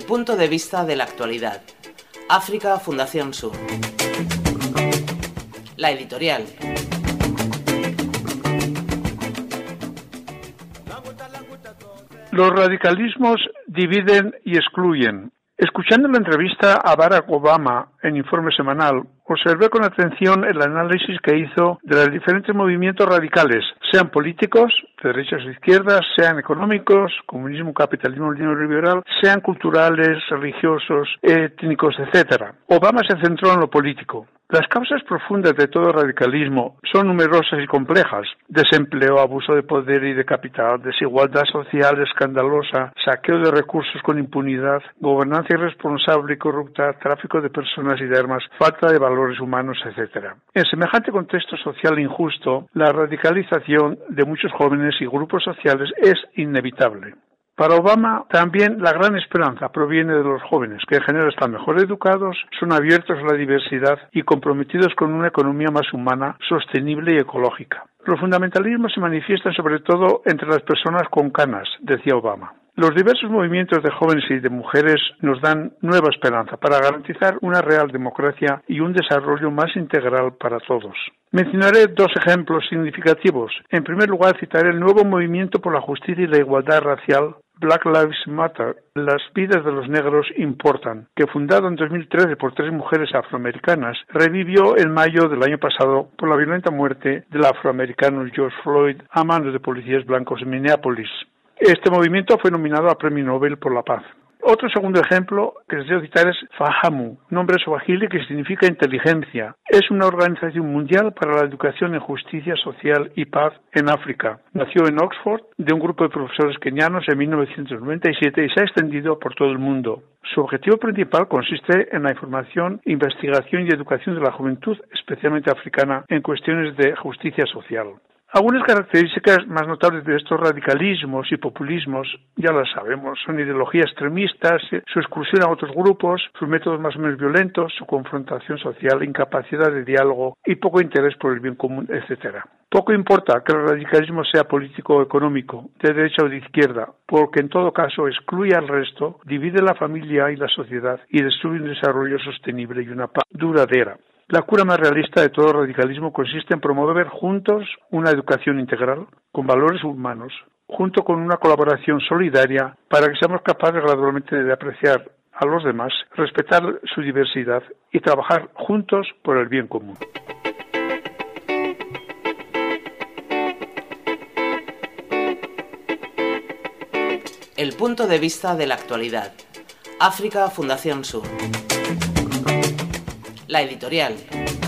punto de vista de la actualidad. África Fundación Sur. La editorial. Los radicalismos dividen y excluyen. Escuchando la entrevista a Barack Obama en Informe Semanal, observé con atención el análisis que hizo de los diferentes movimientos radicales, sean políticos, de derechas o izquierdas, sean económicos, comunismo, capitalismo, neoliberal, sean culturales, religiosos, étnicos, etc. Obama se centró en lo político. Las causas profundas de todo radicalismo son numerosas y complejas: desempleo, abuso de poder y de capital, desigualdad social escandalosa, saqueo de recursos con impunidad, gobernanza irresponsable y corrupta, tráfico de personas y de armas, falta de valores humanos, etc. En semejante contexto social injusto, la radicalización de muchos jóvenes y grupos sociales es inevitable. Para Obama, también la gran esperanza proviene de los jóvenes, que en general están mejor educados, son abiertos a la diversidad y comprometidos con una economía más humana, sostenible y ecológica. Los fundamentalismos se manifiestan sobre todo entre las personas con canas, decía Obama. Los diversos movimientos de jóvenes y de mujeres nos dan nueva esperanza para garantizar una real democracia y un desarrollo más integral para todos. Mencionaré dos ejemplos significativos. En primer lugar, citaré el nuevo movimiento por la justicia y la igualdad racial, Black Lives Matter, las vidas de los negros importan, que fundado en 2013 por 3 mujeres afroamericanas, revivió en mayo del año pasado por la violenta muerte del afroamericano George Floyd a manos de policías blancos en Minneapolis. Este movimiento fue nominado al Premio Nobel por la Paz. Otro segundo ejemplo que deseo citar es Fahamu, nombre swahili que significa inteligencia. Es una organización mundial para la educación en justicia social y paz en África. Nació en Oxford de un grupo de profesores kenianos en 1997 y se ha extendido por todo el mundo. Su objetivo principal consiste en la información, investigación y educación de la juventud, especialmente africana, en cuestiones de justicia social. Algunas características más notables de estos radicalismos y populismos, ya las sabemos, son ideologías extremistas, su exclusión a otros grupos, sus métodos más o menos violentos, su confrontación social, incapacidad de diálogo y poco interés por el bien común, etc. Poco importa que el radicalismo sea político o económico, de derecha o de izquierda, porque en todo caso excluye al resto, divide la familia y la sociedad y destruye un desarrollo sostenible y una paz duradera. La cura más realista de todo radicalismo consiste en promover juntos una educación integral con valores humanos, junto con una colaboración solidaria para que seamos capaces gradualmente de apreciar a los demás, respetar su diversidad y trabajar juntos por el bien común. El punto de vista de la actualidad. África Fundación Sur. La editorial.